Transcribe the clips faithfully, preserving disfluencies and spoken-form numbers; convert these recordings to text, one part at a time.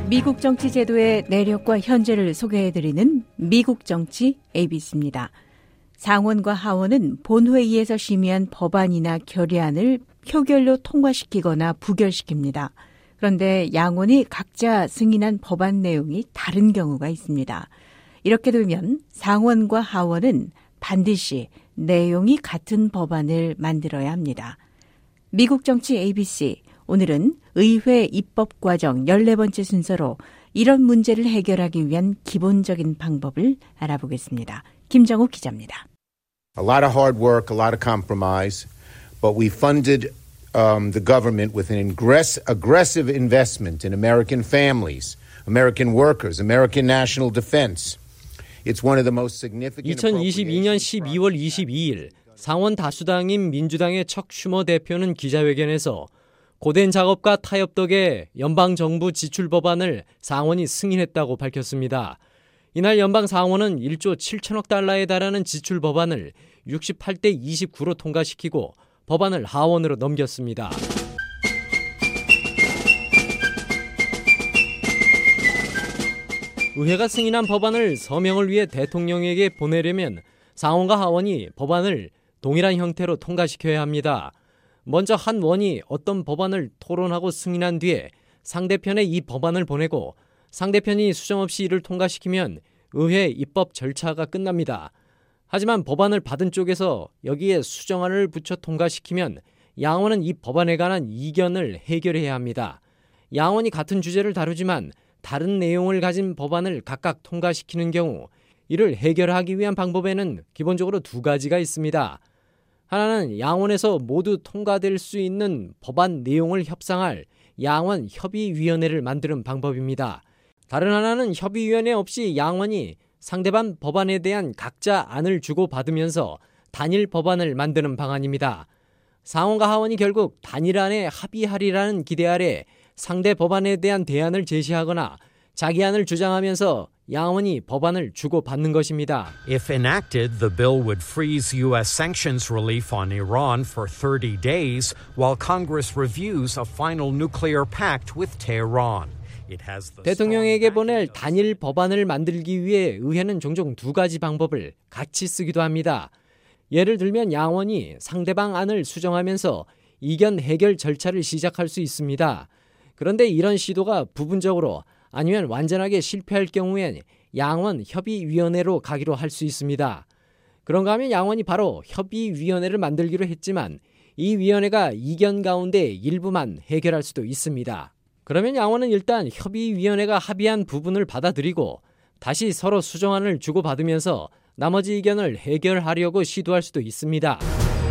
미국 정치 제도의 내력과 현재를 소개해드리는 미국 정치 에이비씨입니다. 상원과 하원은 본회의에서 심의한 법안이나 결의안을 표결로 통과시키거나 부결시킵니다. 그런데 양원이 각자 승인한 법안 내용이 다른 경우가 있습니다. 이렇게 되면 상원과 하원은 반드시 내용이 같은 법안을 만들어야 합니다. 미국 정치 에이비씨, 오늘은 의회 입법 과정 열네 번째 순서로 이런 문제를 해결하기 위한 기본적인 방법을 알아보겠습니다. 김정욱 기자입니다. A lot of hard work, a lot of compromise, but we funded um, the government with an ingress, aggressive investment in American families, American workers, American national defense. It's one of the most significant. 이천이십이 년 십이월 이십이일 상원 다수당인 민주당의 척 슈머 대표는 기자회견에서 고된 작업과 타협 덕에 연방정부 지출 법안을 상원이 승인했다고 밝혔습니다. 이날 연방 상원은 일조 칠천억 달러에 달하는 지출 법안을 육십팔 대 이십구로 통과시키고 법안을 하원으로 넘겼습니다. 의회가 승인한 법안을 서명을 위해 대통령에게 보내려면 상원과 하원이 법안을 동일한 형태로 통과시켜야 합니다. 먼저 한 원이 어떤 법안을 토론하고 승인한 뒤에 상대편에 이 법안을 보내고 상대편이 수정 없이 이를 통과시키면 의회 입법 절차가 끝납니다. 하지만 법안을 받은 쪽에서 여기에 수정안을 붙여 통과시키면 양원은 이 법안에 관한 이견을 해결해야 합니다. 양원이 같은 주제를 다루지만 다른 내용을 가진 법안을 각각 통과시키는 경우 이를 해결하기 위한 방법에는 기본적으로 두 가지가 있습니다. 하나는 양원에서 모두 통과될 수 있는 법안 내용을 협상할 양원 협의위원회를 만드는 방법입니다. 다른 하나는 협의위원회 없이 양원이 상대방 법안에 대한 각자 안을 주고받으면서 단일 법안을 만드는 방안입니다. 상원과 하원이 결국 단일안에 합의하리라는 기대 아래 상대 법안에 대한 대안을 제시하거나 자기 안을 주장하면서 양원이 법안을 주고받는 것입니다. If enacted, the bill would freeze U S sanctions relief on Iran for thirty days while Congress reviews a final nuclear pact with Tehran. 대통령에게 보낼 단일 법안을 만들기 위해 의회는 종종 두 가지 방법을 같이 쓰기도 합니다. 예를 들면 양원이 상대방 안을 수정하면서 이견 해결 절차를 시작할 수 있습니다. 그런데 이런 시도가 부분적으로 아니면 완전하게 실패할 경우엔 양원 협의위원회로 가기로 할 수 있습니다. 그런가 하면 양원이 바로 협의위원회를 만들기로 했지만 이 위원회가 이견 가운데 일부만 해결할 수도 있습니다. 그러면 양원은 일단 협의위원회가 합의한 부분을 받아들이고 다시 서로 수정안을 주고받으면서 나머지 의견을 해결하려고 시도할 수도 있습니다.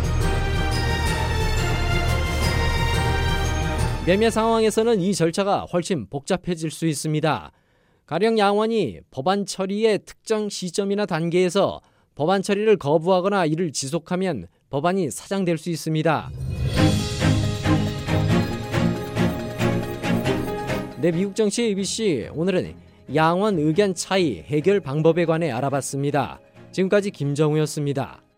몇몇 상황에서는 이 절차가 훨씬 복잡해질 수 있습니다. 가령 양원이 법안 처리의 특정 시점이나 단계에서 법안 처리를 거부하거나 이를 지속하면 법안이 사장될 수 있습니다. 네, 미국 정치 에이비씨, 오늘은 양원 의견 차이 해결 방법에 관해 알아봤습니다. 지금까지 김정우였습니다.